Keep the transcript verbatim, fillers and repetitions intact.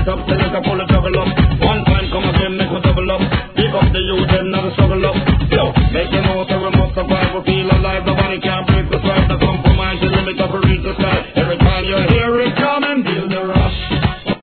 it up, then it a pull it juggle up. One time come again, make we double up. Pick up the youth and never struggle up.